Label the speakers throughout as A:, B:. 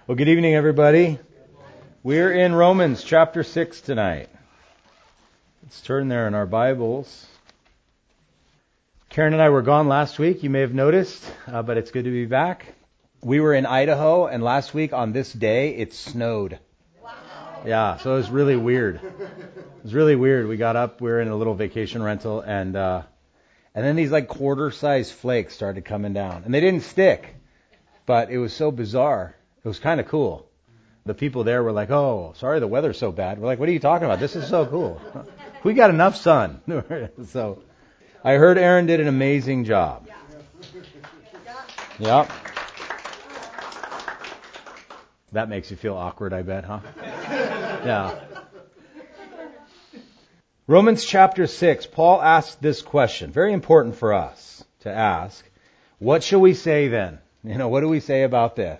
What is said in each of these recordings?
A: Well, good evening, everybody. We're in Romans chapter 6 tonight. Let's turn there in our Bibles. Karen and I were gone last week, you may have noticed, but it's good to be back. We were in Idaho, and last week on this day, it snowed. Wow. Yeah, so it was really weird. It was really weird. We got up, we were in a little vacation rental, and then these like quarter-sized flakes started coming down. And they didn't stick, but it was so bizarre. It was kind of cool. The people there were like, oh, sorry the weather's so bad. We're like, what are you talking about? This is so cool. We got enough sun. So I heard Aaron did an amazing job. Yep. That makes you feel awkward, I bet, huh? Yeah. Romans chapter 6, Paul asked this question, very important for us to ask. What shall we say then? What do we say about this?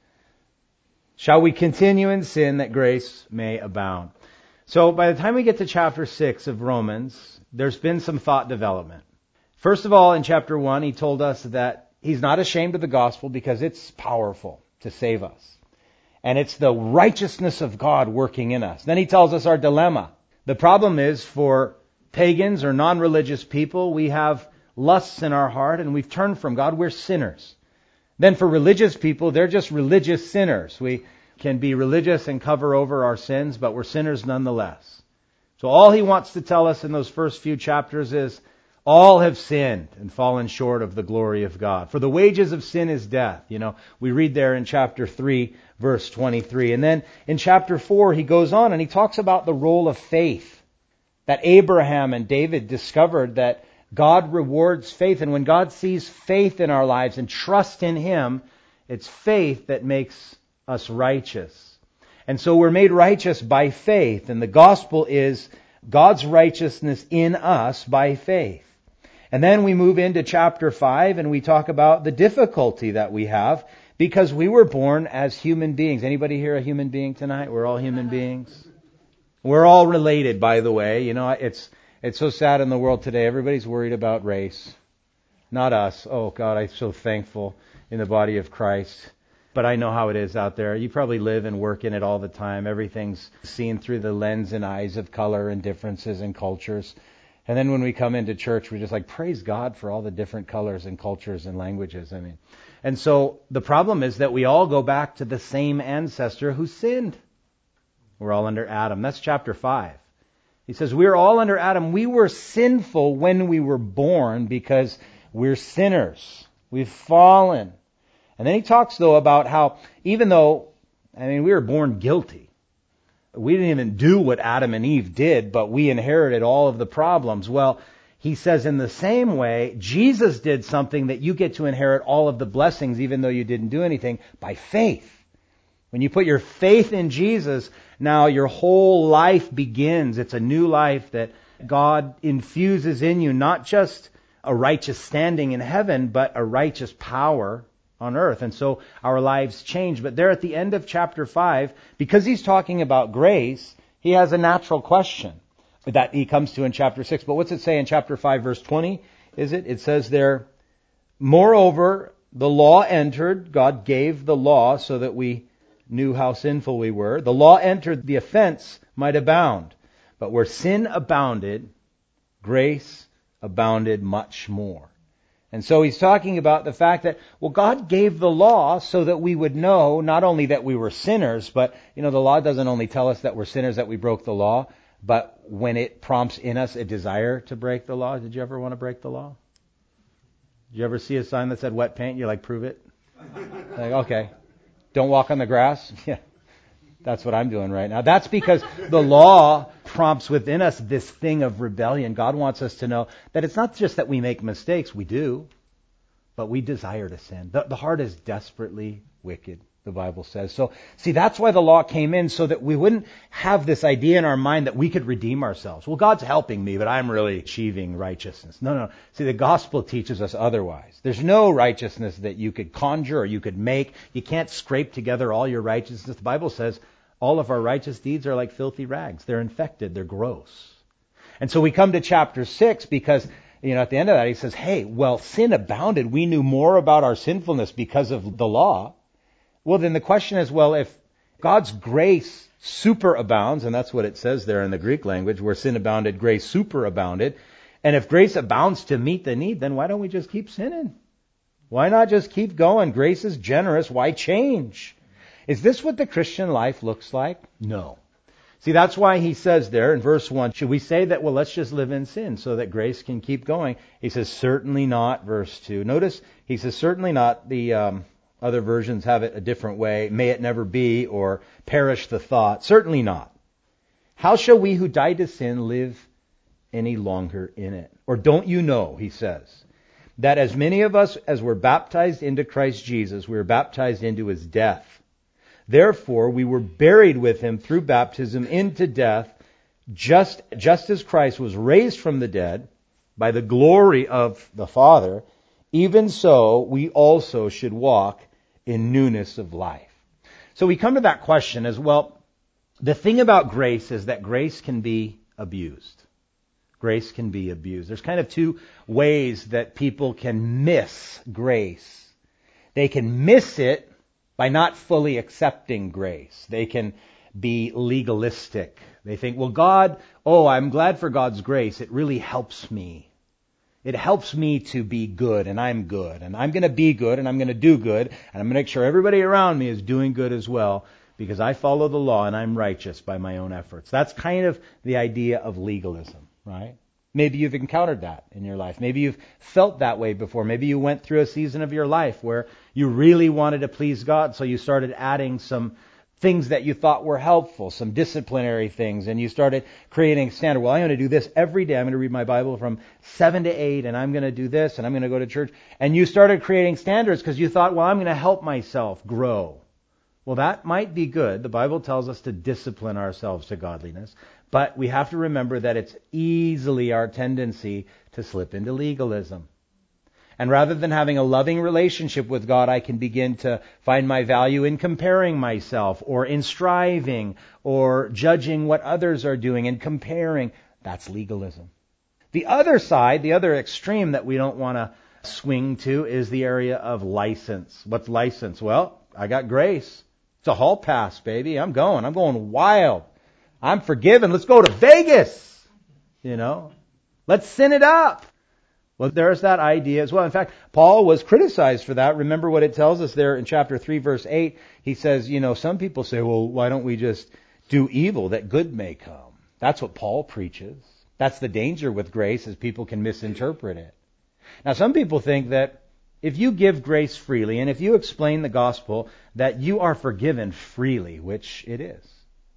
A: Shall we continue in sin that grace may abound? So by the time we get to chapter 6 of Romans, there's been some thought development. First of all, in chapter 1, he told us that he's not ashamed of the gospel because it's powerful to save us. And it's the righteousness of God working in us. Then he tells us our dilemma. The problem is for pagans or non-religious people, we have lusts in our heart and we've turned from God. We're sinners. Then for religious people, they're just religious sinners. We can be religious and cover over our sins, but we're sinners nonetheless. So all he wants to tell us in those first few chapters is, all have sinned and fallen short of the glory of God. For the wages of sin is death. We read there in chapter 3, verse 23. And then in chapter 4, he goes on and he talks about the role of faith. That Abraham and David discovered that God rewards faith. And when God sees faith in our lives and trust in Him, it's faith that makes us righteous. And so we're made righteous by faith. And the gospel is God's righteousness in us by faith. And then we move into chapter 5 and we talk about the difficulty that we have because we were born as human beings. Anybody here a human being tonight? We're all human beings. We're all related, by the way. It's so sad in the world today. Everybody's worried about race. Not us. Oh, God, I'm so thankful in the body of Christ. But I know how it is out there. You probably live and work in it all the time. Everything's seen through the lens and eyes of color and differences in cultures. And then when we come into church, we're just like, praise God for all the different colors and cultures and languages. And so the problem is that we all go back to the same ancestor who sinned. We're all under Adam. That's chapter 5. He says, we're all under Adam. We were sinful when we were born because we're sinners. We've fallen. And then he talks, though, about how even though, we were born guilty. We didn't even do what Adam and Eve did, but we inherited all of the problems. Well, he says in the same way, Jesus did something that you get to inherit all of the blessings even though you didn't do anything by faith. When you put your faith in Jesus, now your whole life begins. It's a new life that God infuses in you, not just a righteous standing in heaven, but a righteous power on earth. And so our lives change. But there at the end of chapter 5, because he's talking about grace, he has a natural question that he comes to in chapter 6. But what's it say in chapter 5, verse 20? It says there, moreover, the law entered, God gave the law so that we knew how sinful we were. The law entered, the offense might abound. But where sin abounded, grace abounded much more. And so he's talking about the fact that, God gave the law so that we would know not only that we were sinners, but, the law doesn't only tell us that we're sinners, that we broke the law, but when it prompts in us a desire to break the law. Did you ever want to break the law? Did you ever see a sign that said wet paint? You're like, prove it. Like, okay. Don't walk on the grass? Yeah, that's what I'm doing right now. That's because the law prompts within us this thing of rebellion. God wants us to know that it's not just that we make mistakes. We do. But we desire to sin. The heart is desperately wicked, the Bible says. So, see, that's why the law came in, so that we wouldn't have this idea in our mind that we could redeem ourselves. Well, God's helping me, but I'm really achieving righteousness. No. See, the gospel teaches us otherwise. There's no righteousness that you could conjure or you could make. You can't scrape together all your righteousness. The Bible says all of our righteous deeds are like filthy rags. They're infected. They're gross. And so we come to chapter 6 because, at the end of that, he says, hey, sin abounded. We knew more about our sinfulness because of the law. Well, then the question is, well, if God's grace superabounds, and that's what it says there in the Greek language, where sin abounded, grace superabounded, and if grace abounds to meet the need, then why don't we just keep sinning? Why not just keep going? Grace is generous. Why change? Is this what the Christian life looks like? No. See, that's why he says there in verse 1, should we say that, well, let's just live in sin so that grace can keep going? He says, certainly not, verse 2. Notice, he says, certainly not. The other versions have it a different way. May it never be, or perish the thought. Certainly not. How shall we who died to sin live any longer in it? Or don't you know, he says, that as many of us as were baptized into Christ Jesus, we were baptized into his death. Therefore, we were buried with him through baptism into death, just as Christ was raised from the dead by the glory of the Father, even so we also should walk in newness of life. So we come to that question as well. The thing about grace is that grace can be abused. Grace can be abused. There's kind of two ways that people can miss grace. They can miss it by not fully accepting grace. They can be legalistic. They think, well, God, I'm glad for God's grace. It really helps me. It helps me to be good, and I'm good. And I'm going to be good, and I'm going to do good, and I'm going to make sure everybody around me is doing good as well, because I follow the law and I'm righteous by my own efforts. That's kind of the idea of legalism, right? Maybe you've encountered that in your life. Maybe you've felt that way before. Maybe you went through a season of your life where you really wanted to please God, so you started adding some things that you thought were helpful, some disciplinary things, and you started creating a standard. Well, I'm going to do this every day. I'm going to read my Bible from 7 to 8, and I'm going to do this, and I'm going to go to church. And you started creating standards because you thought, well, I'm going to help myself grow. Well, that might be good. The Bible tells us to discipline ourselves to godliness. But we have to remember that it's easily our tendency to slip into legalism. And rather than having a loving relationship with God, I can begin to find my value in comparing myself, or in striving, or judging what others are doing and comparing. That's legalism. The other side, the other extreme that we don't want to swing to, is the area of license. What's license? Well, I got grace. It's a hall pass, baby. I'm going wild. I'm forgiven. Let's go to Vegas. Let's sin it up. Well, there's that idea as well. In fact, Paul was criticized for that. Remember what it tells us there in chapter 3, verse 8. He says, some people say, well, why don't we just do evil that good may come? That's what Paul preaches. That's the danger with grace, is people can misinterpret it. Now, some people think that if you give grace freely, and if you explain the gospel, that you are forgiven freely, which it is,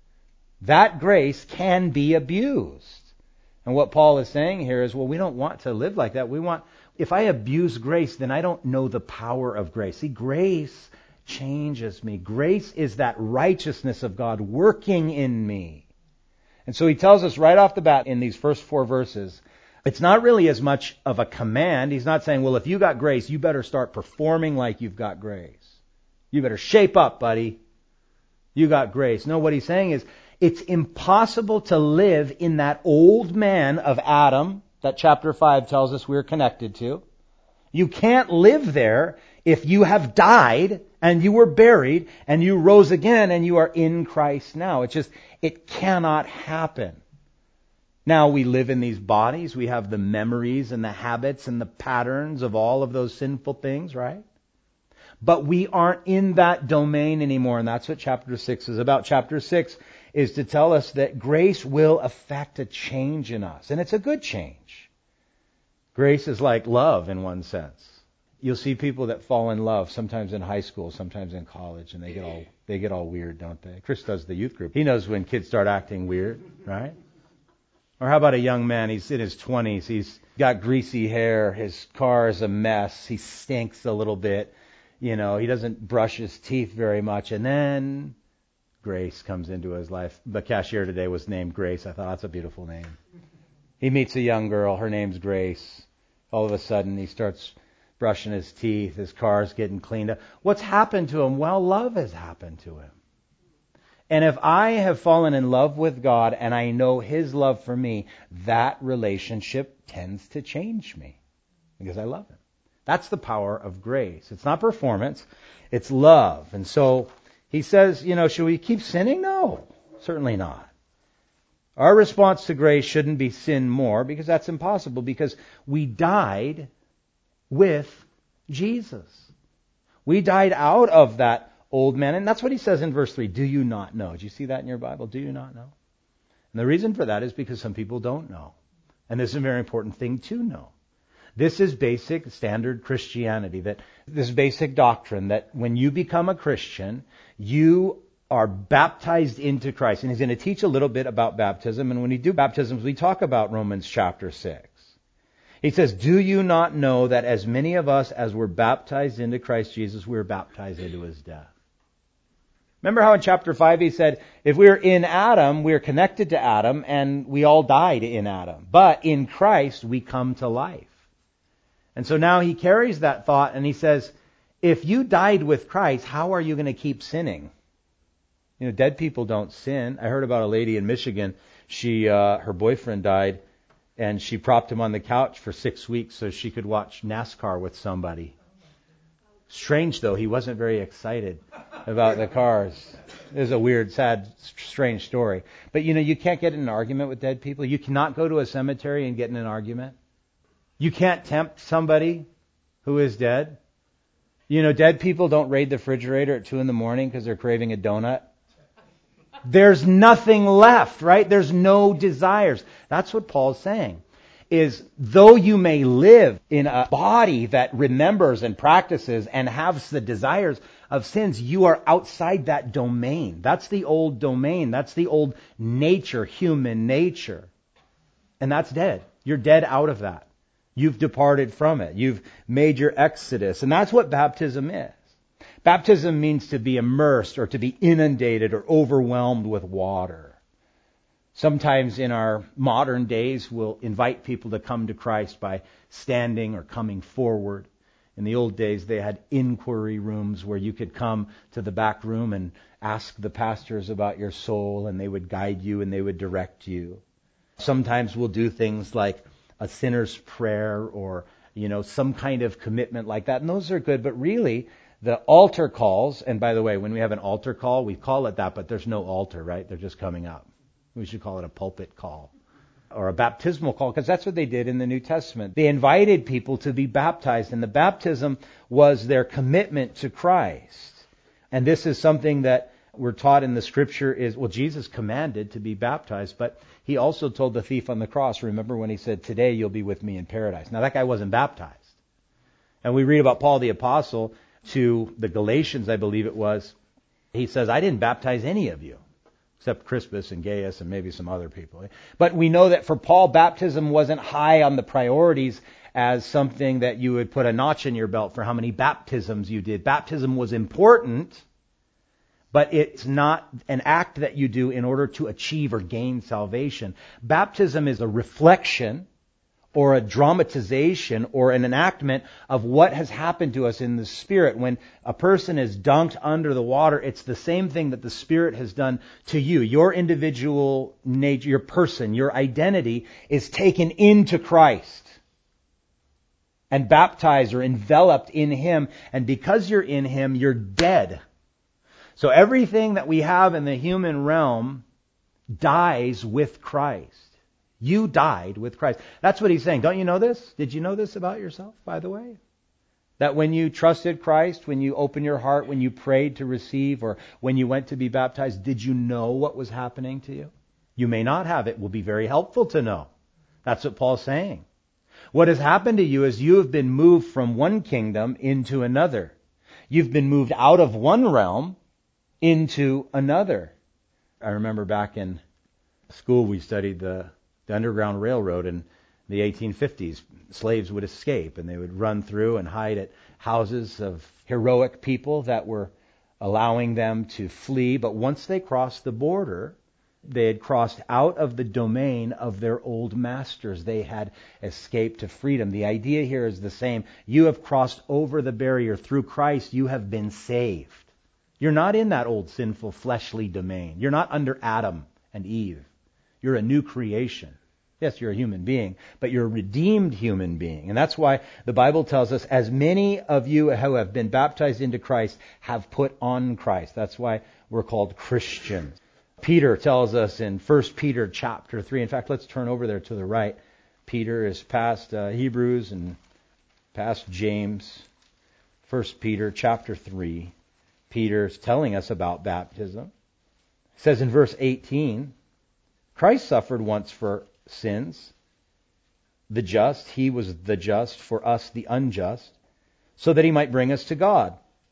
A: that grace can be abused. And what Paul is saying here is, well, we don't want to live like that. If I abuse grace, then I don't know the power of grace. See, grace changes me. Grace is that righteousness of God working in me. And so he tells us right off the bat in these first 4 verses, it's not really as much of a command. He's not saying, well, if you got grace, you better start performing like you've got grace. You better shape up, buddy. You got grace. No, what he's saying is, it's impossible to live in that old man of Adam that chapter 5 tells us we're connected to. You can't live there if you have died and you were buried and you rose again and you are in Christ now. It cannot happen. Now we live in these bodies. We have the memories and the habits and the patterns of all of those sinful things, right? But we aren't in that domain anymore, and that's what chapter 6 is about. Chapter 6 is to tell us that grace will affect a change in us, and it's a good change. Grace is like love in one sense. You'll see people that fall in love, sometimes in high school, sometimes in college, and they get all weird, don't they? Chris does the youth group. He knows when kids start acting weird, right? Or how about a young man? He's in his 20s. He's got greasy hair. His car is a mess. He stinks a little bit. He doesn't brush his teeth very much. And then Grace comes into his life. The cashier today was named Grace. I thought, that's a beautiful name. He meets a young girl. Her name's Grace. All of a sudden, he starts brushing his teeth. His car's getting cleaned up. What's happened to him? Well, love has happened to him. And if I have fallen in love with God and I know His love for me, that relationship tends to change me because I love Him. That's the power of grace. It's not performance, it's love. And so he says, should we keep sinning? No, certainly not. Our response to grace shouldn't be sin more, because that's impossible, because we died with Jesus. We died out of that old man. And that's what he says in verse 3. Do you not know? Do you see that in your Bible? Do you not know? And the reason for that is because some people don't know. And this is a very important thing to know. This is basic standard Christianity, that this basic doctrine that when you become a Christian, you are baptized into Christ. And he's going to teach a little bit about baptism. And when we do baptisms, we talk about Romans chapter 6. He says, do you not know that as many of us as were baptized into Christ Jesus, we were baptized into his death? Remember how in chapter 5 he said, if we are in Adam, we are connected to Adam, and we all died in Adam. But in Christ, we come to life. And so now he carries that thought and he says, if you died with Christ, how are you going to keep sinning? Dead people don't sin. I heard about a lady in Michigan. Her boyfriend died, and she propped him on the couch for 6 weeks so she could watch NASCAR with somebody. Strange, though, he wasn't very excited about the cars. It was a weird, sad, strange story. But you can't get in an argument with dead people. You cannot go to a cemetery and get in an argument. You can't tempt somebody who is dead. Dead people don't raid the refrigerator at 2 a.m. because they're craving a donut. There's nothing left, right? There's no desires. That's what Paul's saying. Is though you may live in a body that remembers and practices and has the desires of sins, you are outside that domain. That's the old domain. That's the old nature, human nature. And that's dead. You're dead out of that. You've departed from it. You've made your exodus. And that's what baptism is. Baptism means to be immersed or to be inundated or overwhelmed with water. Sometimes in our modern days, we'll invite people to come to Christ by standing or coming forward. In the old days, they had inquiry rooms where you could come to the back room and ask the pastors about your soul, and they would guide you and they would direct you. Sometimes we'll do things like a sinner's prayer or, some kind of commitment like that. And those are good, but really, the altar calls, and by the way, when we have an altar call, we call it that, but there's no altar, right? They're just coming up. We should call it a pulpit call or a baptismal call, because that's what they did in the New Testament. They invited people to be baptized, and the baptism was their commitment to Christ. And this is something that we're taught in the Scripture is, Jesus commanded to be baptized, but he also told the thief on the cross, remember when he said, today you'll be with me in paradise. Now that guy wasn't baptized. And we read about Paul the Apostle to the Galatians, I believe it was. He says, I didn't baptize any of you, except Crispus and Gaius and maybe some other people. But we know that for Paul, baptism wasn't high on the priorities as something that you would put a notch in your belt for how many baptisms you did. Baptism was important, but it's not an act that you do in order to achieve or gain salvation. Baptism is a reflection or a dramatization or an enactment of what has happened to us in the Spirit. When a person is dunked under the water, it's the same thing that the Spirit has done to you. Your individual nature, your person, your identity is taken into Christ and baptized or enveloped in Him. And because you're in Him, you're dead. So everything that we have in the human realm dies with Christ. You died with Christ. That's what he's saying. Don't you know this? Did you know this about yourself, by the way? That when you trusted Christ, when you opened your heart, when you prayed to receive, or when you went to be baptized, did you know what was happening to you? You may not have. It will be very helpful to know. That's what Paul's saying. What has happened to you is you have been moved from one kingdom into another. You've been moved out of one realm into another. I remember back in school we studied the Underground Railroad in the 1850s. Slaves would escape and they would run through and hide at houses of heroic people that were allowing them to flee. But once they crossed the border, they had crossed out of the domain of their old masters. They had escaped to freedom. The idea here is the same. You have crossed over the barrier. Through Christ, you have been saved. You're not in that old sinful fleshly domain. You're not under Adam and Eve. You're a new creation. Yes, you're a human being, but you're a redeemed human being. And that's why the Bible tells us, as many of you who have been baptized into Christ have put on Christ. That's why we're called Christians. Peter tells us in 1 Peter chapter 3. In fact, let's turn over there to the right. Peter is past Hebrews and past James. 1 Peter chapter 3. Peter's telling us about baptism. It says in verse 18, Christ suffered once for sins, the just, he was the just, for us the unjust, so that he might bring us to God,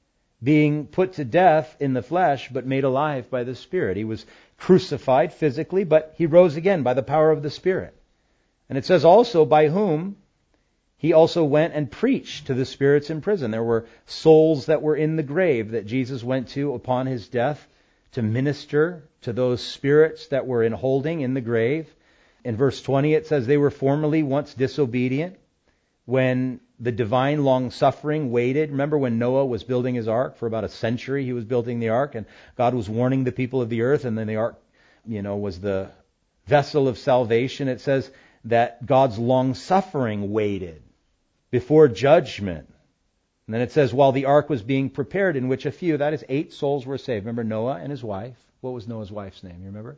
A: being put to death in the flesh, but made alive by the Spirit. He was crucified physically, but he rose again by the power of the Spirit. And it says also, by whom he also went and preached to the spirits in prison. There were souls that were in the grave that Jesus went to upon his death to minister to those spirits that were in holding in the grave. In verse 20 it says, they were formerly once disobedient when the divine long-suffering waited. Remember when Noah was building his ark? For about a century he was building the ark, and God was warning the people of the earth, and then the ark, was the vessel of salvation. It says that God's long-suffering waited before judgment. And then it says, while the ark was being prepared, in which a few, that is 8 souls, were saved. Remember Noah and his wife? What was Noah's wife's name? You remember?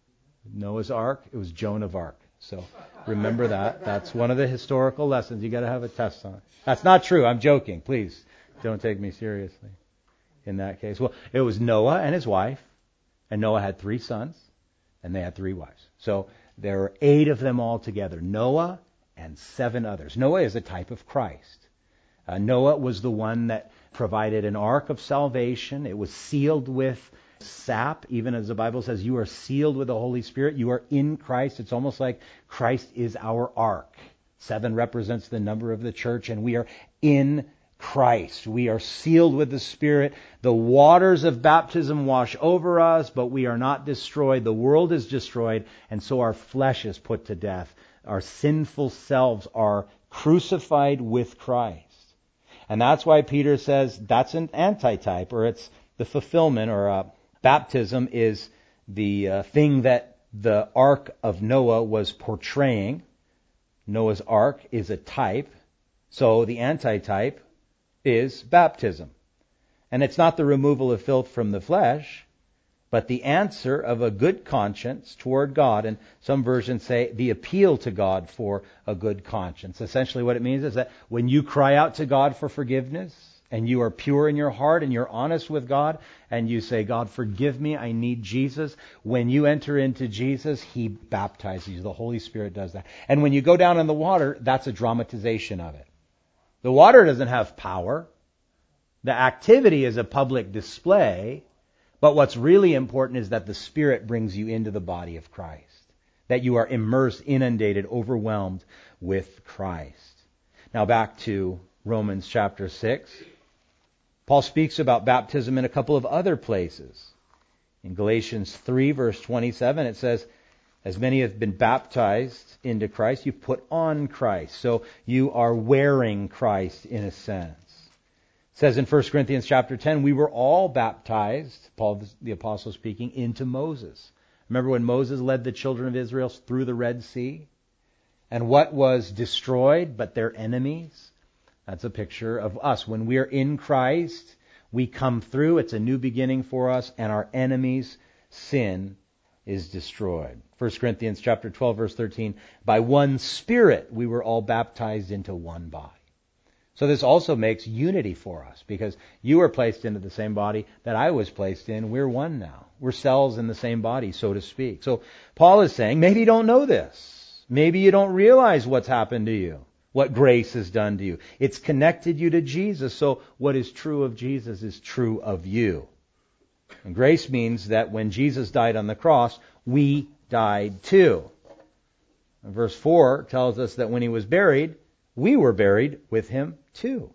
A: Noah's ark? It was Joan of Arc. So remember that. That's one of the historical lessons. You got to have a test on it. That's not true. I'm joking. Please don't take me seriously in that case. Well, it was Noah and his wife, and Noah had 3 sons, and they had 3 wives. So there were 8 of them all together. Noah and 7 others. Noah is a type of Christ. Noah was the one that provided an ark of salvation. It was sealed with sap, even as the Bible says, you are sealed with the Holy Spirit. You are in Christ. It's almost like Christ is our ark. 7 represents the number of the church, and we are in Christ. We are sealed with the Spirit. The waters of baptism wash over us, but we are not destroyed. The world is destroyed, and so our flesh is put to death. Our sinful selves are crucified with Christ. And that's why Peter says that's an antitype, or it's the fulfillment, or baptism is the thing that the Ark of Noah was portraying. Noah's Ark is a type. So the antitype is baptism. And it's not the removal of filth from the flesh, but the answer of a good conscience toward God. And some versions say the appeal to God for a good conscience. Essentially what it means is that when you cry out to God for forgiveness, and you are pure in your heart, and you're honest with God, and you say, God, forgive me, I need Jesus. When you enter into Jesus, He baptizes you. The Holy Spirit does that. And when you go down in the water, that's a dramatization of it. The water doesn't have power. The activity is a public display. But what's really important is that the Spirit brings you into the body of Christ. That you are immersed, inundated, overwhelmed with Christ. Now back to Romans chapter 6. Paul speaks about baptism in a couple of other places. In Galatians 3 verse 27 it says, as many have been baptized into Christ, you've put on Christ. So you are wearing Christ in a sense. It says in 1 Corinthians chapter 10, we were all baptized, Paul the apostle speaking, into Moses. Remember when Moses led the children of Israel through the Red Sea? And what was destroyed but their enemies? That's a picture of us. When we are in Christ, we come through. It's a new beginning for us, and our enemy's sin is destroyed. 1 Corinthians chapter 12, verse 13, by one Spirit we were all baptized into one body. So this also makes unity for us, because you were placed into the same body that I was placed in. We're one now. We're cells in the same body, so to speak. So Paul is saying, maybe you don't know this. Maybe you don't realize what's happened to you. What grace has done to you. It's connected you to Jesus, so what is true of Jesus is true of you. And grace means that when Jesus died on the cross, we died too. And verse 4 tells us that when He was buried, we were buried with Him too.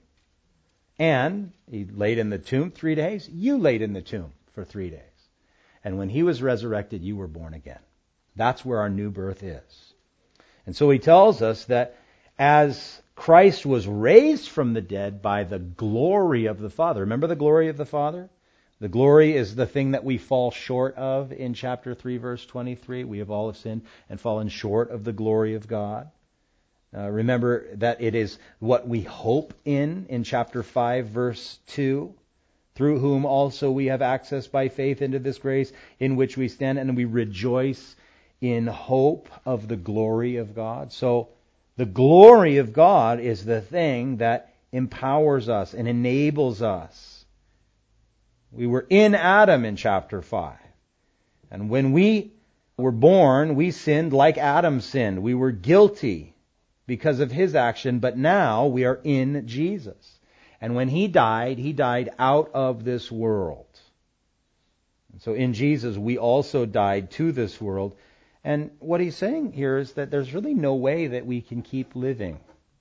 A: And He laid in the tomb 3 days. You laid in the tomb for 3 days. And when He was resurrected, you were born again. That's where our new birth is. And so He tells us that as Christ was raised from the dead by the glory of the Father. Remember the glory of the Father? The glory is the thing that we fall short of in chapter 3, verse 23. We have all sinned and fallen short of the glory of God. Remember that it is what we hope in chapter 5, verse 2. Through whom also we have access by faith into this grace in which we stand, and we rejoice in hope of the glory of God. So the glory of God is the thing that empowers us and enables us. We were in Adam in chapter 5. And when we were born, we sinned like Adam sinned. We were guilty because of his action, but now we are in Jesus. And when he died out of this world. And so in Jesus, we also died to this world. And what he's saying here is that there's really no way that we can keep living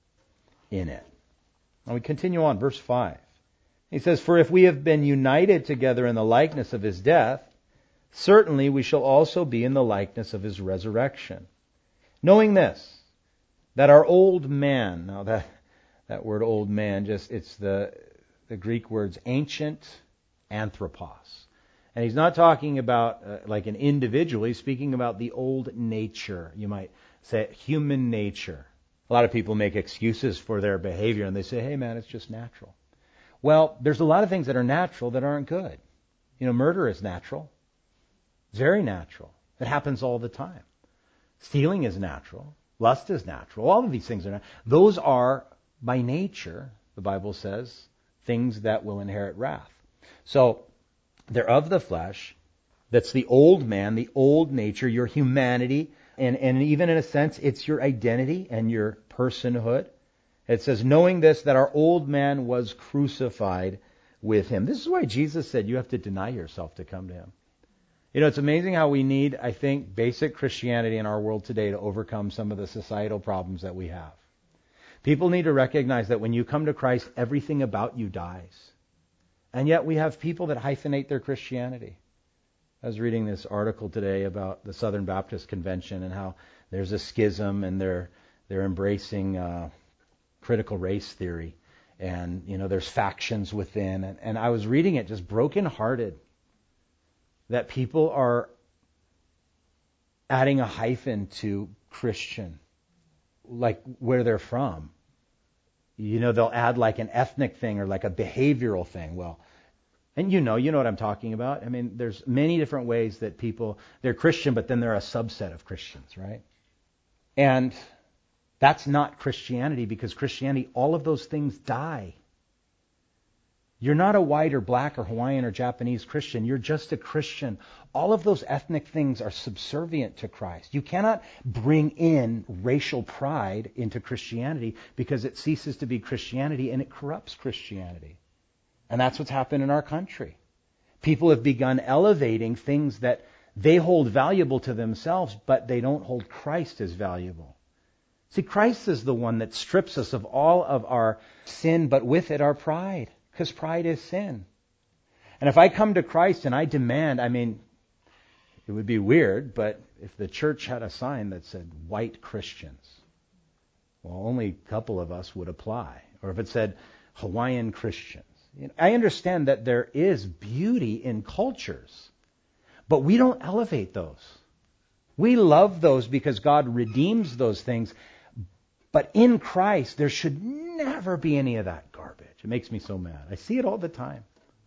A: in it. Now we continue on, verse 5. He says, "For if we have been united together in the likeness of his death, certainly we shall also be in the likeness of his resurrection. Knowing this, that our old man," now that word old man, it's the Greek words ancient anthropos. And he's not talking about like an individual, he's speaking about the old nature. You might say human nature. A lot of people make excuses for their behavior and they say, hey man, it's just natural. Well, there's a lot of things that are natural that aren't good. Murder is natural. It's very natural. It happens all the time. Stealing is natural. Lust is natural. All of these things are natural. Those are, by nature, the Bible says, things that will inherit wrath. So, they're of the flesh. That's the old man, the old nature, your humanity, and even in a sense, it's your identity and your personhood. It says, knowing this, that our old man was crucified with him. This is why Jesus said you have to deny yourself to come to him. It's amazing how we need, I think, basic Christianity in our world today to overcome some of the societal problems that we have. People need to recognize that when you come to Christ, everything about you dies. And yet we have people that hyphenate their Christianity. I was reading this article today about the Southern Baptist Convention and how there's a schism and they're embracing critical race theory. And, there's factions within. And I was reading it just brokenhearted that people are adding a hyphen to Christian, like where they're from. They'll add like an ethnic thing or like a behavioral thing. Well, and you know what I'm talking about. I mean, there's many different ways that people, they're Christian, but then they're a subset of Christians, right? And that's not Christianity, because Christianity, all of those things die. You're not a white or black or Hawaiian or Japanese Christian. You're just a Christian. All of those ethnic things are subservient to Christ. You cannot bring in racial pride into Christianity, because it ceases to be Christianity and it corrupts Christianity. And that's what's happened in our country. People have begun elevating things that they hold valuable to themselves, but they don't hold Christ as valuable. See, Christ is the one that strips us of all of our sin, but with it our pride. Because pride is sin. And if I come to Christ and I demand, it would be weird, but if the church had a sign that said white Christians, well, only a couple of us would apply. Or if it said Hawaiian Christians. I understand that there is beauty in cultures, but we don't elevate those. We love those because God redeems those things. But in Christ, there should never be any of that garbage. It makes me so mad. I see it all the time.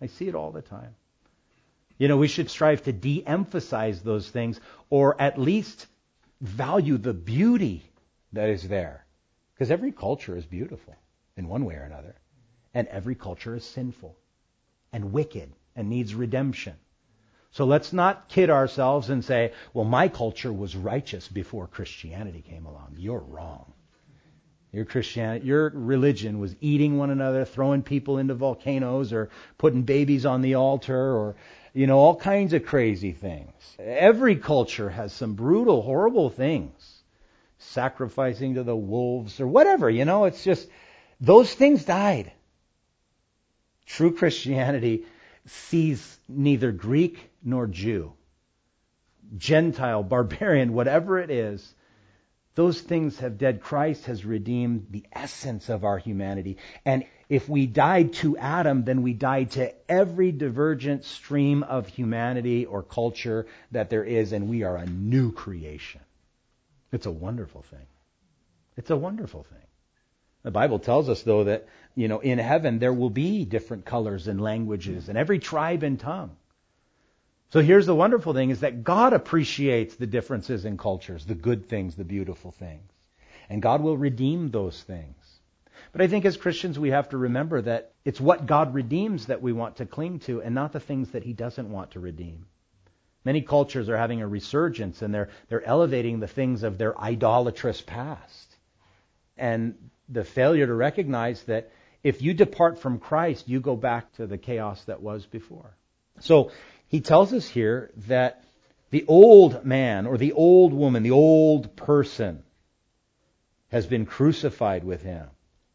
A: We should strive to de-emphasize those things, or at least value the beauty that is there. Because every culture is beautiful in one way or another. And every culture is sinful and wicked and needs redemption. So let's not kid ourselves and say, well, my culture was righteous before Christianity came along. You're wrong. Your religion was eating one another, throwing people into volcanoes, or putting babies on the altar, or, all kinds of crazy things. Every culture has some brutal, horrible things. Sacrificing to the wolves or whatever, it's just, those things died. True Christianity sees neither Greek nor Jew, Gentile, barbarian, whatever it is, Those things have dead. Christ has redeemed the essence of our humanity. And if we died to Adam, then we died to every divergent stream of humanity or culture that there is, and we are a new creation. It's a wonderful thing. It's a wonderful thing. The Bible tells us, though, that, in heaven there will be different colors and languages and every tribe and tongue. So here's the wonderful thing, is that God appreciates the differences in cultures, the good things, the beautiful things. And God will redeem those things. But I think as Christians we have to remember that it's what God redeems that we want to cling to, and not the things that He doesn't want to redeem. Many cultures are having a resurgence, and they're elevating the things of their idolatrous past. And the failure to recognize that if you depart from Christ, you go back to the chaos that was before. So he tells us here that the old man or the old woman, the old person, has been crucified with Him.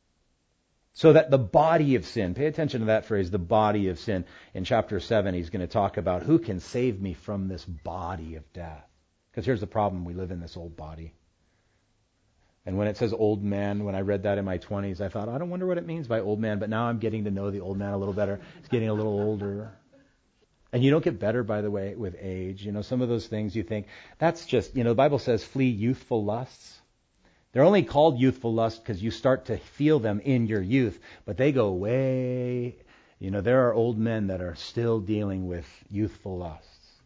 A: So that the body of sin, pay attention to that phrase, the body of sin. In chapter 7, he's going to talk about who can save me from this body of death. Because here's the problem, we live in this old body. And when it says old man, when I read that in my 20s, I thought, I don't wonder what it means by old man. But now I'm getting to know the old man a little better. He's getting a little older. And you don't get better, by the way, with age. Some of those things you think, that's just, the Bible says flee youthful lusts. They're only called youthful lusts because you start to feel them in your youth, but they go way, there are old men that are still dealing with youthful lusts.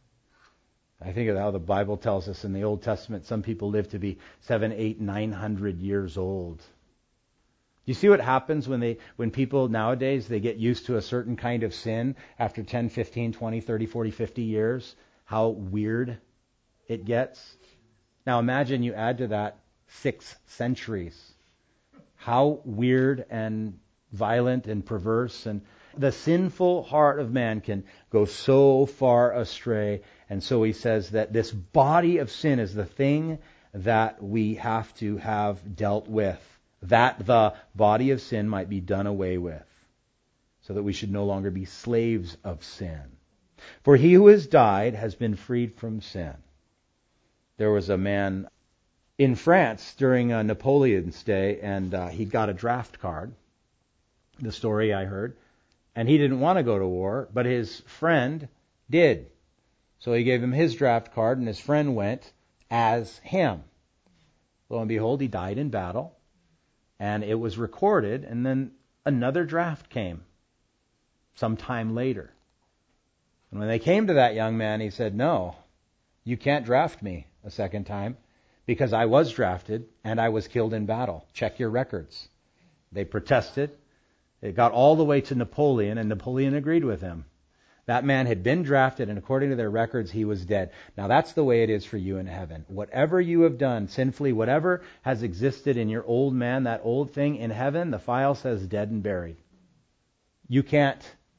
A: I think of how the Bible tells us in the Old Testament, some people live to be 700, 800, 900 years old. You see what happens when people nowadays, they get used to a certain kind of sin after 10, 15, 20, 30, 40, 50 years, how weird it gets. Now imagine you add to that 6 centuries. How weird and violent and perverse, and the sinful heart of man can go so far astray. And so he says that this body of sin is the thing that we have to have dealt with, that the body of sin might be done away with, so that we should no longer be slaves of sin. For he who has died has been freed from sin. There was a man in France during Napoleon's day, and he got a draft card, the story I heard, and he didn't want to go to war, but his friend did. So he gave him his draft card, and his friend went as him. Lo and behold, he died in battle, and it was recorded, and then another draft came some time later. And when they came to that young man, he said, no, you can't draft me a second time, because I was drafted and I was killed in battle. Check your records. They protested. It got all the way to Napoleon, and Napoleon agreed with him. That man had been drafted, and according to their records, he was dead. Now that's the way it is for you in heaven. Whatever you have done sinfully, whatever has existed in your old man, that old thing in heaven, the file says dead and buried. You can't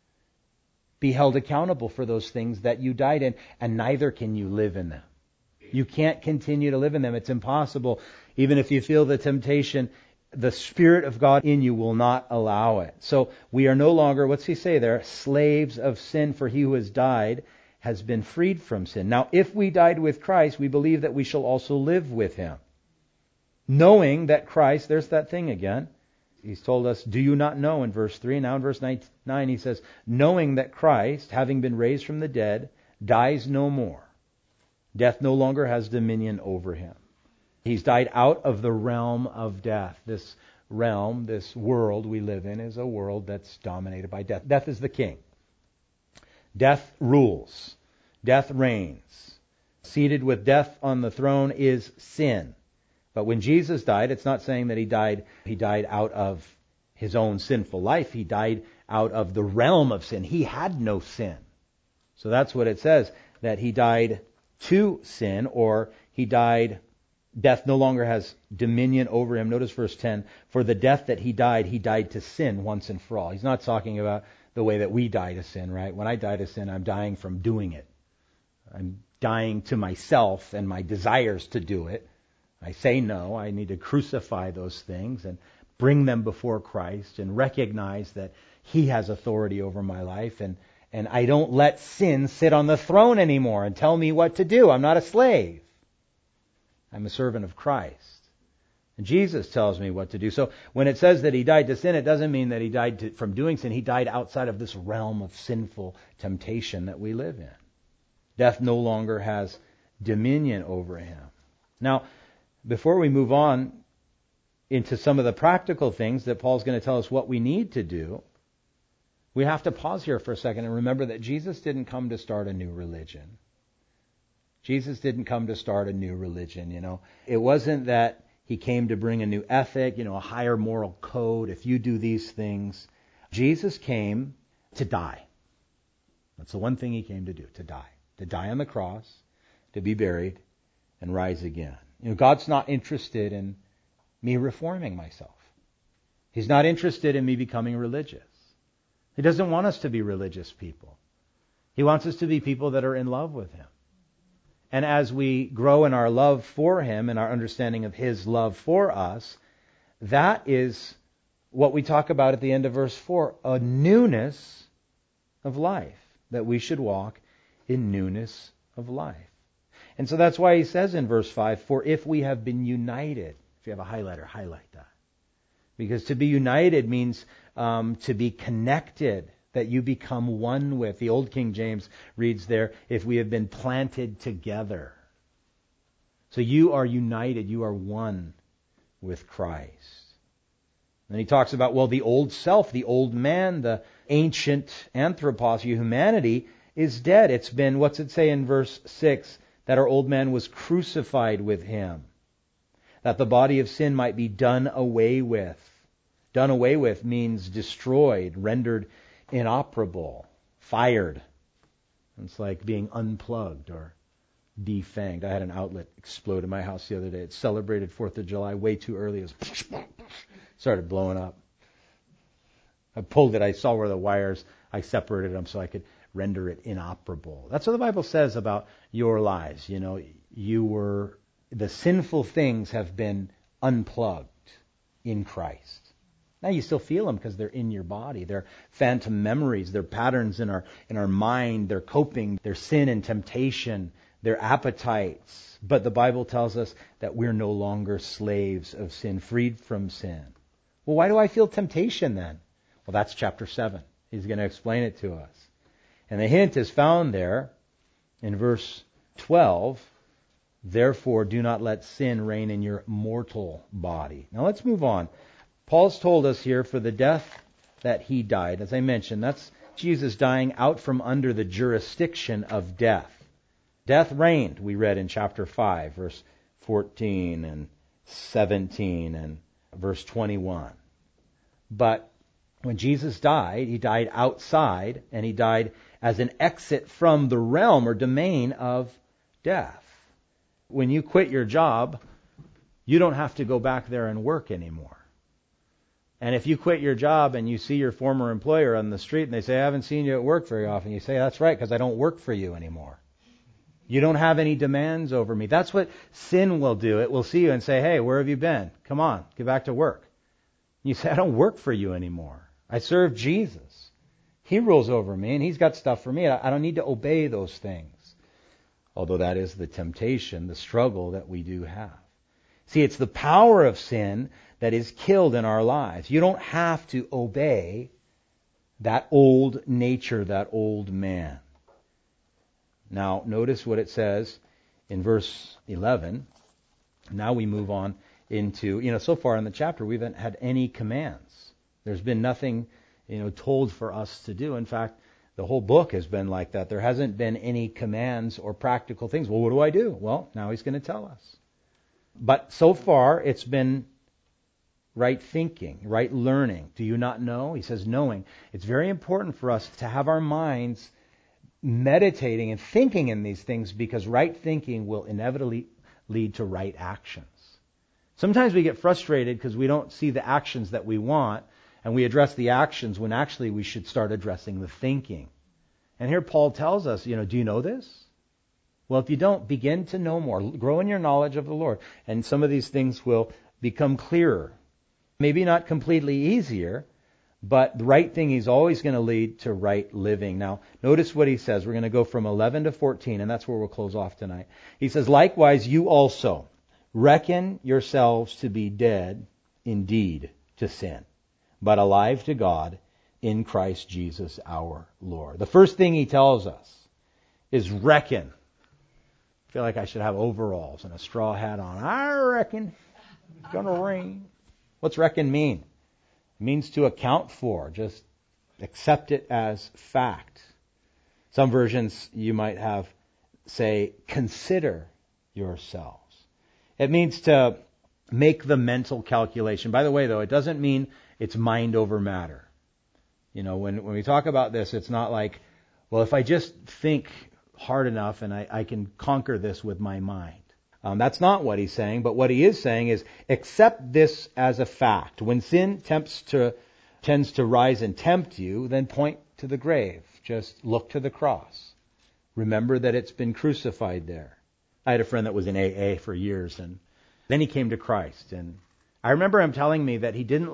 A: be held accountable for those things that you died in, and neither can you live in them. You can't continue to live in them. It's impossible. Even if you feel the temptation, the Spirit of God in you will not allow it. So we are no longer, what's he say there? Slaves of sin, for he who has died has been freed from sin. Now, if we died with Christ, we believe that we shall also live with Him. Knowing that Christ, there's that thing again. He's told us, do you not know in verse 3? Now in verse 9 he says, knowing that Christ, having been raised from the dead, dies no more. Death no longer has dominion over him. He's died out of the realm of death. This realm, this world we live in, is a world that's dominated by death. Death is the king. Death rules. Death reigns. Seated with death on the throne is sin. But when Jesus died, it's not saying that he died out of his own sinful life. He died out of the realm of sin. He had no sin. So that's what it says, that he died to sin, or he died, death no longer has dominion over him. Notice verse 10, for the death that he died to sin once and for all. He's not talking about the way that we die to sin, right? When I die to sin, I'm dying from doing it. I'm dying to myself and my desires to do it. I say no. I need to crucify those things and bring them before Christ and recognize that He has authority over my life, and I don't let sin sit on the throne anymore and tell me what to do. I'm not a slave. I'm a servant of Christ. And Jesus tells me what to do. So when it says that he died to sin, it doesn't mean that he died from doing sin. He died outside of this realm of sinful temptation that we live in. Death no longer has dominion over him. Now, before we move on into some of the practical things that Paul's going to tell us what we need to do, we have to pause here for a second and remember that Jesus didn't come to start a new religion. Jesus didn't come to start a new religion, It wasn't that he came to bring a new ethic, a higher moral code. If you do these things, Jesus came to die. That's the one thing he came to do, to die on the cross, to be buried, and rise again. God's not interested in me reforming myself. He's not interested in me becoming religious. He doesn't want us to be religious people. He wants us to be people that are in love with him. And as we grow in our love for him and our understanding of his love for us, that is what we talk about at the end of verse 4, a newness of life, that we should walk in newness of life. And so that's why he says in verse 5, for if we have been united, if you have a highlighter, highlight that. Because to be united means to be connected, that you become one with. The old King James reads there, if we have been planted together. So you are united, you are one with Christ. Then he talks about, the old self, the old man, the ancient anthropos, humanity, is dead. It's been, what's it say in verse 6? That our old man was crucified with him, that the body of sin might be done away with. Done away with means destroyed, rendered inoperable, fired. It's like being unplugged or defanged. I had an outlet explode in my house the other day. It celebrated 4th of July way too early. It was started blowing up. I pulled it. I saw where the wires, I separated them so I could render it inoperable. That's what the Bible says about your lives. The sinful things have been unplugged in Christ. Now you still feel them because they're in your body. They're phantom memories. They're patterns in our mind. They're coping. They're sin and temptation. They're appetites. But the Bible tells us that we're no longer slaves of sin, freed from sin. Well, why do I feel temptation then? Well, that's chapter 7. He's going to explain it to us. And the hint is found there in verse 12. Therefore, do not let sin reign in your mortal body. Now let's move on. Paul's told us here for the death that he died. As I mentioned, that's Jesus dying out from under the jurisdiction of death. Death reigned, we read in chapter 5, verse 14 and 17 and verse 21. But when Jesus died, he died outside, and he died as an exit from the realm or domain of death. When you quit your job, you don't have to go back there and work anymore. And if you quit your job and you see your former employer on the street and they say, I haven't seen you at work very often, you say, that's right, because I don't work for you anymore. You don't have any demands over me. That's what sin will do. It will see you and say, hey, where have you been? Come on, get back to work. You say, I don't work for you anymore. I serve Jesus. He rules over me and he's got stuff for me. I don't need to obey those things. Although that is the temptation, the struggle that we do have. See, it's the power of sin that is killed in our lives. You don't have to obey that old nature, that old man. Now, notice what it says in verse 11. Now we move on into, so far in the chapter, we haven't had any commands. There's been nothing, told for us to do. In fact, the whole book has been like that. There hasn't been any commands or practical things. Well, what do I do? Well, now he's going to tell us. But so far, it's been right thinking, right learning. Do you not know? He says knowing. It's very important for us to have our minds meditating and thinking in these things, because right thinking will inevitably lead to right actions. Sometimes we get frustrated because we don't see the actions that we want, and we address the actions when actually we should start addressing the thinking. And here Paul tells us, do you know this? Well, if you don't, begin to know more. Grow in your knowledge of the Lord. And some of these things will become clearer. Maybe not completely easier, but the right thing is always going to lead to right living. Now, notice what he says. We're going to go from 11 to 14, and that's where we'll close off tonight. He says, likewise, you also, Reckon yourselves to be dead indeed to sin, but alive to God in Christ Jesus our Lord. The first thing he tells us is reckon. I feel like I should have overalls and a straw hat on. I reckon it's going to rain. What's reckon mean? It means to account for. Just accept it as fact. Some versions you might have say, consider yourselves. It means to make the mental calculation. By the way, though, it doesn't mean it's mind over matter. You know, when we talk about this, it's not like, well, if I just think hard enough and I can conquer this with my mind. That's not what he's saying, but what he is saying is accept this as a fact. When sin tends to rise and tempt you, then point to the grave. Just look to the cross. Remember that it's been crucified there. I had a friend that was in AA for years, and then he came to Christ. And I remember him telling me that he didn't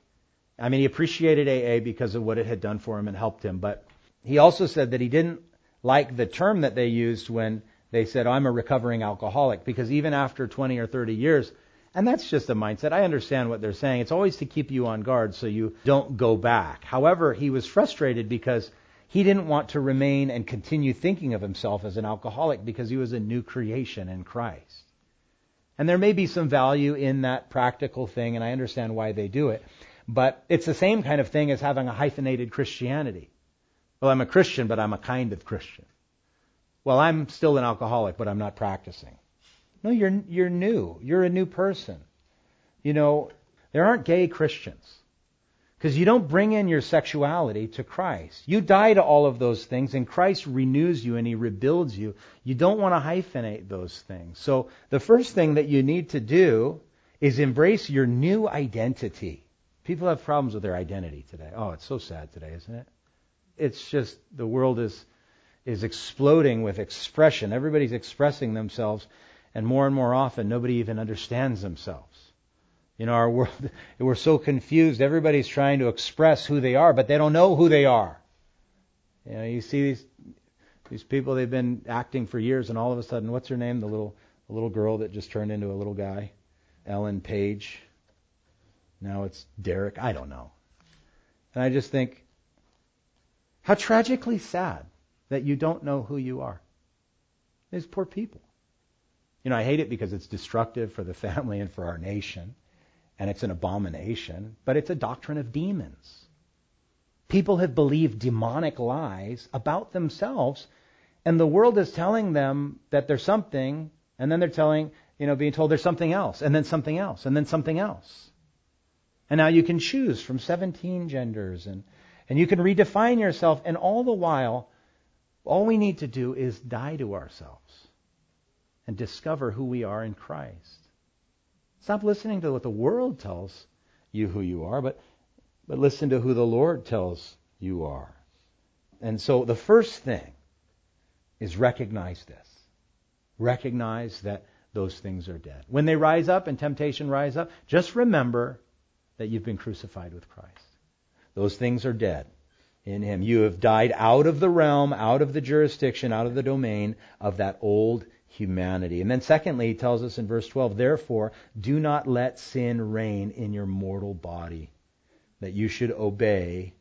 A: he appreciated AA because of what it had done for him and helped him, but he also said that he didn't like the term that they used when they said, I'm a recovering alcoholic, because even after 20 or 30 years, and that's just a mindset. I understand what they're saying. It's always to keep you on guard so you don't go back. However, he was frustrated because he didn't want to remain and continue thinking of himself as an alcoholic because he was a new creation in Christ. And there may be some value in that practical thing, and I understand why they do it. But it's the same kind of thing as having a hyphenated Christianity. Well, I'm a Christian, but I'm a kind of Christian. Well, I'm still an alcoholic, but I'm not practicing. No, you're new. You're a new person. You know, there aren't gay Christians. Because you don't bring in your sexuality to Christ. You die to all of those things, and Christ renews you and He rebuilds you. You don't want to hyphenate those things. So the first thing that you need to do is embrace your new identity. People have problems with their identity today. Oh, it's so sad today, isn't it? It's just the world is exploding with expression. Everybody's expressing themselves, and more often nobody even understands themselves. You know, our world, we're so confused. Everybody's trying to express who they are, but they don't know who they are. You know, you see these people, they've been acting for years, and all of a sudden, what's her name? The little girl that just turned into a little guy, Ellen Page. Now it's Derek. I don't know. And I just think, how tragically sad that you don't know who you are. These poor people. You know, I hate it because it's destructive for the family and for our nation. And it's an abomination, but it's a doctrine of demons. People have believed demonic lies about themselves, and the world is telling them that there's something, and then they're being told there's something else, and then something else, and then something else. And now you can choose from 17 genders, and you can redefine yourself, and all the while, all we need to do is die to ourselves and discover who we are in Christ. Stop listening to what the world tells you who you are, but listen to who the Lord tells you are. And so the first thing is recognize this. Recognize that those things are dead. When they rise up and temptation rise up, just remember that you've been crucified with Christ. Those things are dead in Him. You have died out of the realm, out of the jurisdiction, out of the domain of that old humanity. And then secondly, he tells us in verse 12, therefore, do not let sin reign in your mortal body, that you should obey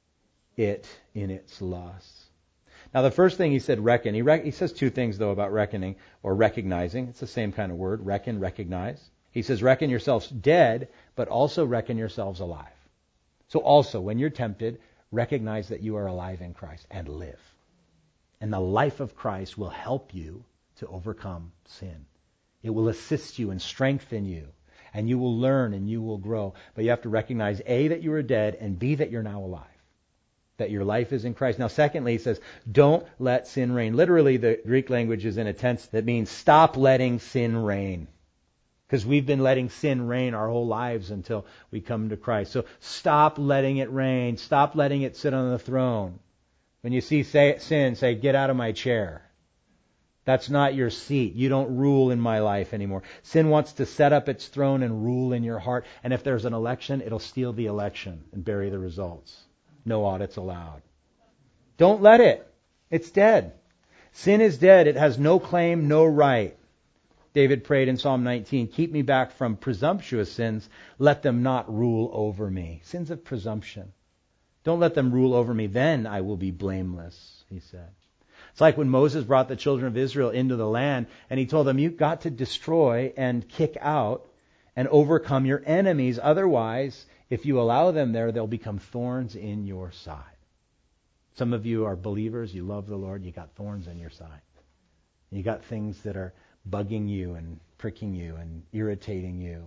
A: it in its lusts. Now, the first thing he said, reckon. He says two things, though, about reckoning or recognizing. It's the same kind of word, reckon, recognize. He says, reckon yourselves dead, but also reckon yourselves alive. So also, when you're tempted, recognize that you are alive in Christ and live. And the life of Christ will help you to overcome sin. It will assist you and strengthen you, and you will learn and you will grow. But you have to recognize, A, that you are dead, and B, that you're now alive, that your life is in Christ. Now, secondly, he says, don't let sin reign. Literally, the Greek language is in a tense that means stop letting sin reign. Because we've been letting sin reign our whole lives until we come to Christ. So stop letting it reign. Stop letting it sit on the throne. When you see sin, say, get out of my chair. That's not your seat. You don't rule in my life anymore. Sin wants to set up its throne and rule in your heart. And if there's an election, it'll steal the election and bury the results. No audits allowed. Don't let it. It's dead. Sin is dead. It has no claim, no right. David prayed in Psalm 19, keep me back from presumptuous sins. Let them not rule over me. Sins of presumption. Don't let them rule over me. Then I will be blameless, he said. It's like when Moses brought the children of Israel into the land and he told them, you've got to destroy and kick out and overcome your enemies. Otherwise, if you allow them there, they'll become thorns in your side. Some of you are believers. You love the Lord. You got thorns in your side. You got things that are bugging you and pricking you and irritating you.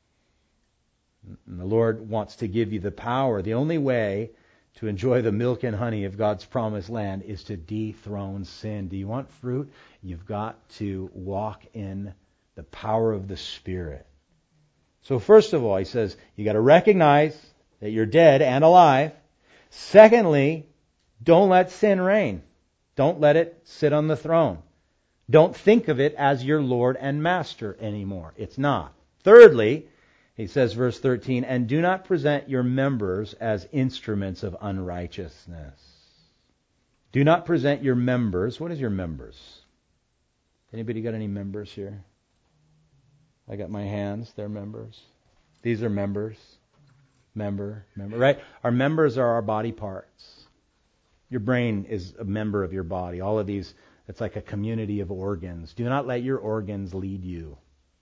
A: And the Lord wants to give you the power. The only way to enjoy the milk and honey of God's promised land is to dethrone sin. Do you want fruit? You've got to walk in the power of the Spirit. So first of all, he says, you got to recognize that you're dead and alive. Secondly, don't let sin reign. Don't let it sit on the throne. Don't think of it as your Lord and Master anymore. It's not. Thirdly, he says, verse 13, and do not present your members as instruments of unrighteousness. Do not present your members. What is your members? Anybody got any members here? I got my hands. They're members. These are members. Member, right? Our members are our body parts. Your brain is a member of your body. All of these, it's like a community of organs. Do not let your organs lead you.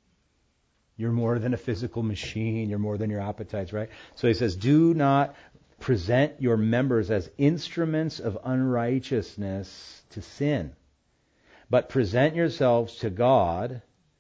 A: You're more than a physical machine. You're more than your appetites, right? So he says, do not present your members as instruments of unrighteousness to sin, but present yourselves to God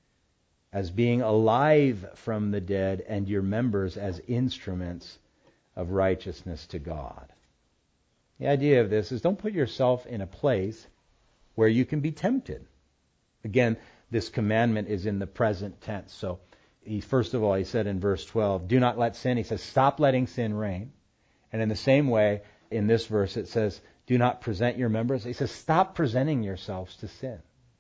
A: as being alive from the dead and your members as instruments of righteousness to God. The idea of this is don't put yourself in a place where you can be tempted. Again, this commandment is in the present tense. So first of all, he said in verse 12, do not let sin. He says, stop letting sin reign. And in the same way, in this verse, it says, do not present your members. He says, stop presenting yourselves to sin.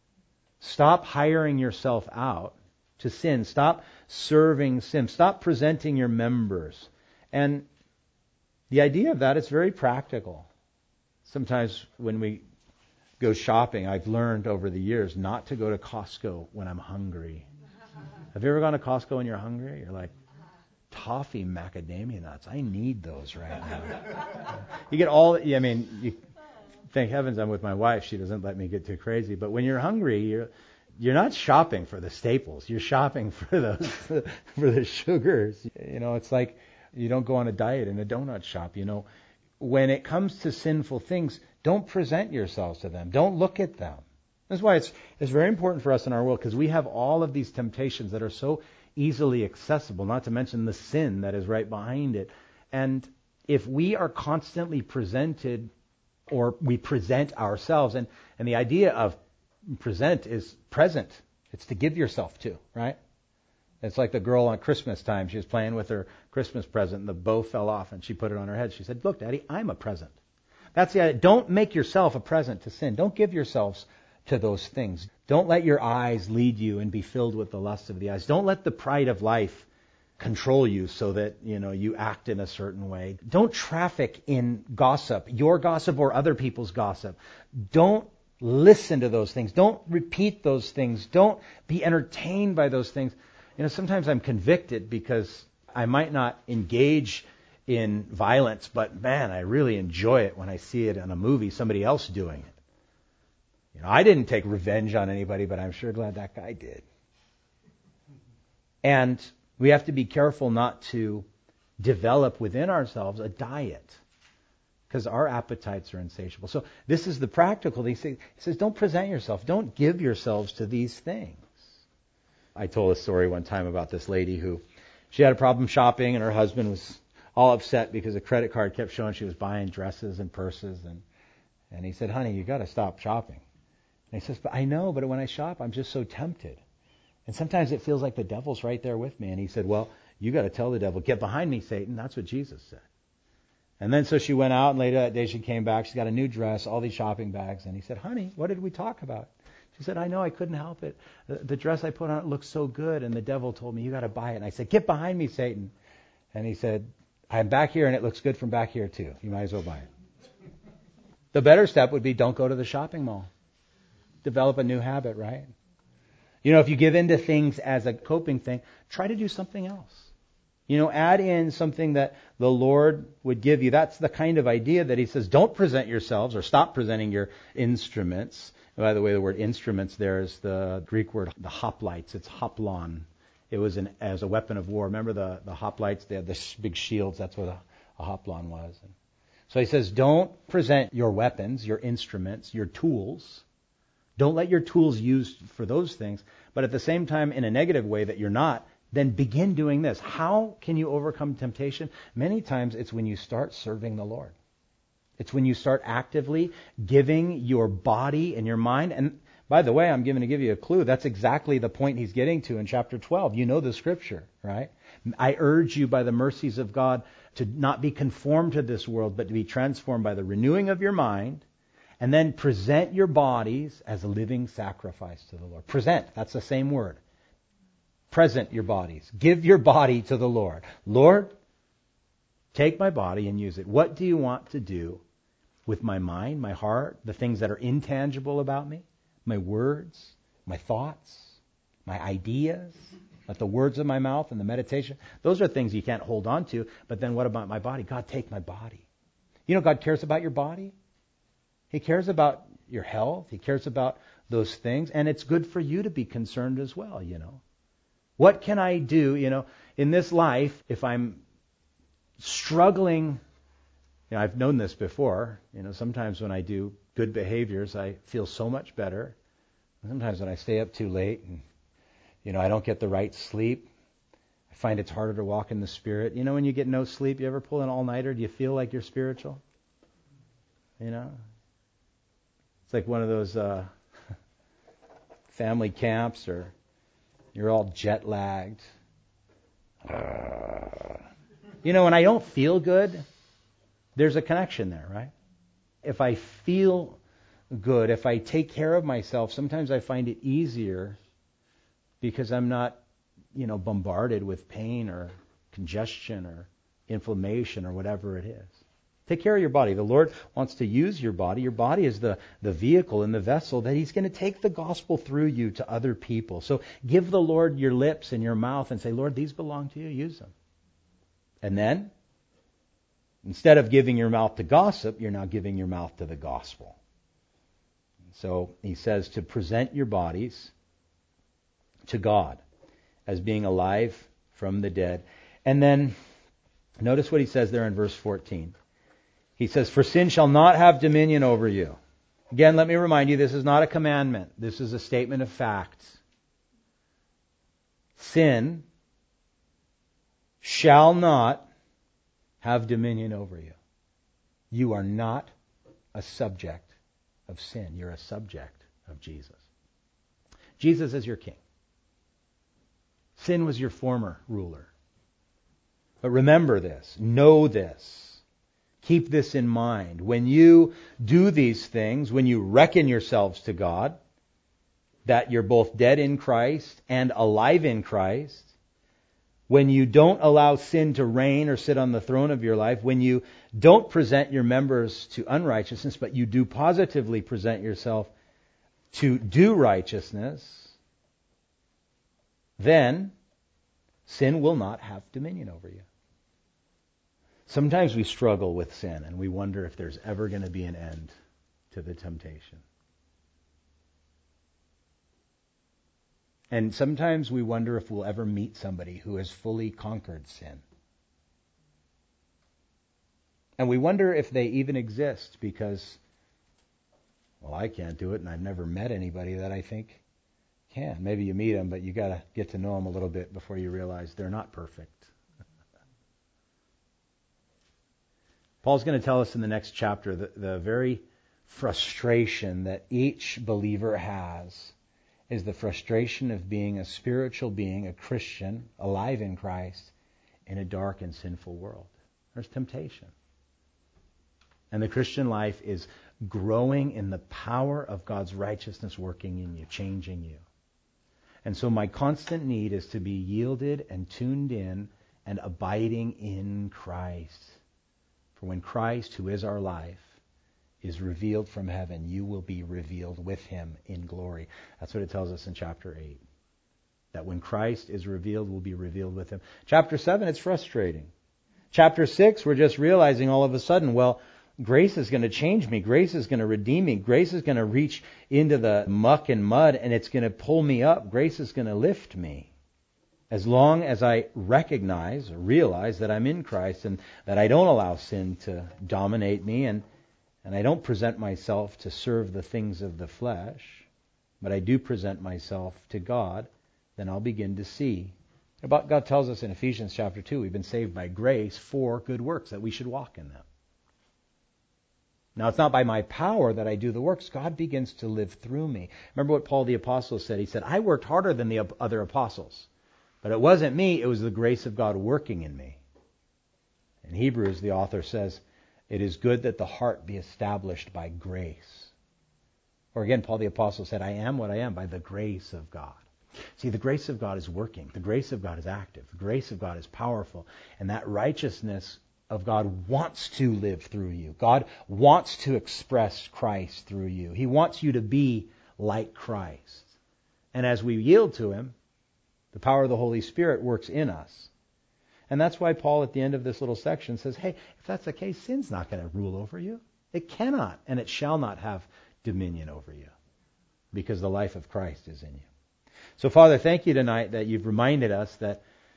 A: Stop hiring yourself out to sin. Stop serving sin. Stop presenting your members. And the idea of that is very practical. Sometimes when we go shopping, I've learned over the years not to go to Costco when I'm hungry. Have you ever gone to Costco when you're hungry? You're like, toffee macadamia nuts. I need those right now. You get all, you thank heavens I'm with my wife. She doesn't let me get too crazy. But when you're hungry, you're not shopping for the staples. You're shopping for those, for the sugars. It's like you don't go on a diet in a donut shop. When it comes to sinful things, don't present yourselves to them. Don't look at them. That's why it's very important for us in our world, because we have all of these temptations that are so easily accessible, not to mention the sin that is right behind it. And if we are constantly presented, or we present ourselves, and the idea of present is present. It's to give yourself to, right? It's like the girl on Christmas time. She was playing with her Christmas present, and the bow fell off, and she put it on her head. She said, look, Daddy, I'm a present. That's the idea. Don't make yourself a present to sin. Don't give yourselves to those things. Don't let your eyes lead you and be filled with the lust of the eyes. Don't let the pride of life control you so that, you act in a certain way. Don't traffic in gossip, your gossip or other people's gossip. Don't listen to those things. Don't repeat those things. Don't be entertained by those things. Sometimes I'm convicted because I might not engage in violence, but man, I really enjoy it when I see it in a movie, somebody else doing it. I didn't take revenge on anybody, but I'm sure glad that guy did. And we have to be careful not to develop within ourselves a diet, because our appetites are insatiable. So this is the practical thing. He says, don't present yourself. Don't give yourselves to these things. I told a story one time about this lady who, she had a problem shopping, and her husband was all upset because a credit card kept showing she was buying dresses and purses. And he said, honey, you got to stop shopping. And he says, but I know, but when I shop, I'm just so tempted. And sometimes it feels like the devil's right there with me. And he said, well, you got to tell the devil, get behind me, Satan. That's what Jesus said. And then so she went out, and later that day she came back. She's got a new dress, all these shopping bags. And he said, honey, what did we talk about? She said, I know, I couldn't help it. The dress I put on, it looks so good. And the devil told me, you got to buy it. And I said, get behind me, Satan. And he said, I'm back here, and it looks good from back here too. You might as well buy it. The better step would be don't go to the shopping mall. Develop a new habit, right? If you give in to things as a coping thing, try to do something else. Add in something that the Lord would give you. That's the kind of idea that he says, don't present yourselves or stop presenting your instruments. And by the way, the word instruments there is the Greek word, the hoplites. It's hoplon. It was as a weapon of war. Remember the hoplites? They had the big shields. That's what a hoplon was. So he says, don't present your weapons, your instruments, your tools. Don't let your tools used for those things. But at the same time, in a negative way that you're not, then begin doing this. How can you overcome temptation? Many times it's when you start serving the Lord. It's when you start actively giving your body and your mind. And by the way, I'm going to give you a clue. That's exactly the point he's getting to in chapter 12. You know the scripture, right? I urge you by the mercies of God to not be conformed to this world, but to be transformed by the renewing of your mind. And then present your bodies as a living sacrifice to the Lord. Present, that's the same word. Present your bodies. Give your body to the Lord. Lord, take my body and use it. What do you want to do with my mind, my heart, the things that are intangible about me, my words, my thoughts, my ideas, like the words of my mouth and the meditation? Those are things you can't hold on to. But then what about my body? God, take my body. God cares about your body. He cares about your health. He cares about those things. And it's good for you to be concerned as well, What can I do, in this life if I'm struggling? I've known this before. Sometimes when I do good behaviors, I feel so much better. Sometimes when I stay up too late and, I don't get the right sleep, I find it's harder to walk in the Spirit. When you get no sleep, you ever pull an all-nighter? Do you feel like you're spiritual? It's like one of those family camps, or you're all jet lagged. When I don't feel good, there's a connection there, right? If I feel good, if I take care of myself, sometimes I find it easier because I'm not, bombarded with pain or congestion or inflammation or whatever it is. Take care of your body. The Lord wants to use your body. Your body is the vehicle and the vessel that He's going to take the gospel through you to other people. So give the Lord your lips and your mouth and say, Lord, these belong to you. Use them. And then, instead of giving your mouth to gossip, you're now giving your mouth to the gospel. So he says to present your bodies to God as being alive from the dead. And then notice what he says there in verse 14. He says, for sin shall not have dominion over you. Again, let me remind you, this is not a commandment. This is a statement of fact. Sin shall not have dominion over you. You are not a subject of sin. You're a subject of Jesus. Jesus is your king. Sin was your former ruler. But remember this. Know this. Keep this in mind. When you do these things, when you reckon yourselves to God, that you're both dead in Christ and alive in Christ, when you don't allow sin to reign or sit on the throne of your life, when you don't present your members to unrighteousness, but you do positively present yourself to do righteousness, then sin will not have dominion over you. Sometimes we struggle with sin and we wonder if there's ever going to be an end to the temptation. And sometimes we wonder if we'll ever meet somebody who has fully conquered sin. And we wonder if they even exist because, well, I can't do it and I've never met anybody that I think can. Maybe you meet them, but you got to get to know them a little bit before you realize they're not perfect. Paul's going to tell us in the next chapter the very frustration that each believer has is the frustration of being a spiritual being, a Christian, alive in Christ, in a dark and sinful world. There's temptation. And the Christian life is growing in the power of God's righteousness working in you, changing you. And so my constant need is to be yielded and tuned in and abiding in Christ. For when Christ, who is our life, is revealed from heaven, you will be revealed with him in glory. That's what it tells us in chapter 8. That when Christ is revealed, we'll be revealed with him. Chapter 7, it's frustrating. Chapter 6, we're just realizing all of a sudden, well, grace is going to change me. Grace is going to redeem me. Grace is going to reach into the muck and mud and it's going to pull me up. Grace is going to lift me. As long as I recognize or realize that I'm in Christ and that I don't allow sin to dominate me and I don't present myself to serve the things of the flesh, but I do present myself to God, then I'll begin to see. About God tells us in Ephesians chapter 2, we've been saved by grace for good works, that we should walk in them. Now, it's not by my power that I do the works. God begins to live through me. Remember what Paul the Apostle said? He said, I worked harder than the other apostles. But it wasn't me, it was the grace of God working in me. In Hebrews, the author says, it is good that the heart be established by grace. Or again, Paul the Apostle said, I am what I am by the grace of God. See, the grace of God is working. The grace of God is active. The grace of God is powerful. And that righteousness of God wants to live through you. God wants to express Christ through you. He wants you to be like Christ. And as we yield to him, the power of the Holy Spirit works in us. And that's why Paul at the end of this little section says, hey, if that's the case, sin's not going to rule over you. It cannot and it shall not have dominion over you because the life of Christ is in you. So, Father, thank you tonight that you've reminded us that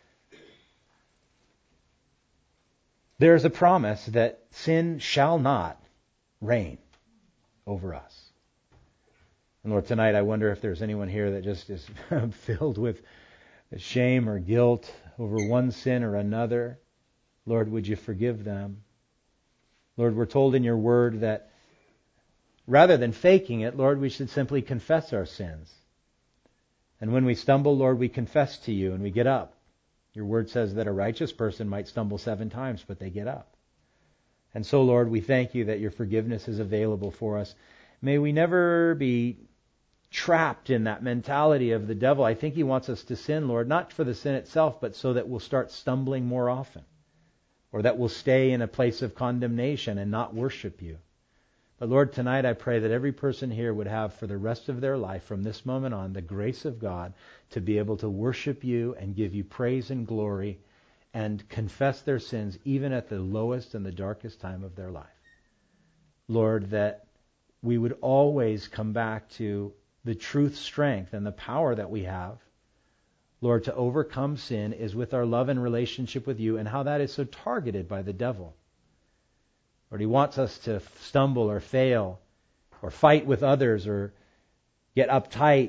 A: there is a promise that sin shall not reign over us. And Lord, tonight I wonder if there's anyone here that just is filled with shame or guilt over one sin or another. Lord, would you forgive them? Lord, we're told in your word that rather than faking it, Lord, we should simply confess our sins. And when we stumble, Lord, we confess to you and we get up. Your word says that a righteous person might stumble 7 times, but they get up. And so, Lord, we thank you that your forgiveness is available for us. May we never be trapped in that mentality of the devil. I think he wants us to sin, Lord, not for the sin itself, but so that we'll start stumbling more often. Or that we'll stay in a place of condemnation and not worship you. But Lord, tonight I pray that every person here would have for the rest of their life, from this moment on, the grace of God to be able to worship you and give you praise and glory and confess their sins even at the lowest and the darkest time of their life. Lord, that we would always come back to the truth, strength, and the power that we have, Lord, to overcome sin is with our love and relationship with you, and how that is so targeted by the devil. Lord, he wants us to stumble or fail or fight with others or get uptight,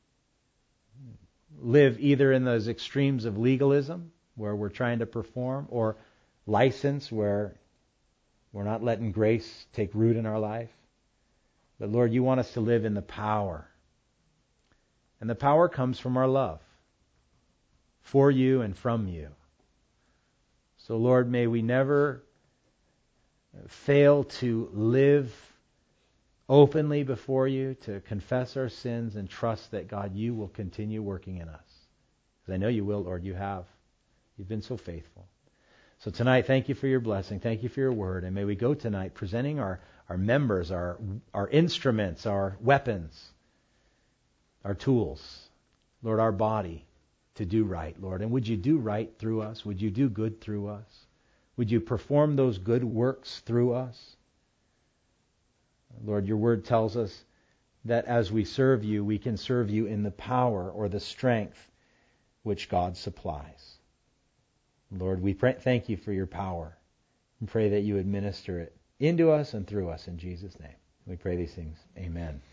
A: live either in those extremes of legalism where we're trying to perform, or license where we're not letting grace take root in our life. But Lord, you want us to live in the power. And the power comes from our love for you and from you. So Lord, may we never fail to live openly before you, to confess our sins and trust that, God, you will continue working in us. Because I know you will, Lord, you have. You've been so faithful. So tonight, thank you for your blessing. Thank you for your word. And may we go tonight presenting our members, our instruments, our weapons, our tools, Lord, our body to do right, Lord. And would you do right through us? Would you do good through us? Would you perform those good works through us? Lord, your word tells us that as we serve you, we can serve you in the power or the strength which God supplies. Lord, we thank you for your power and pray that you administer it into us and through us in Jesus' name. We pray these things. Amen.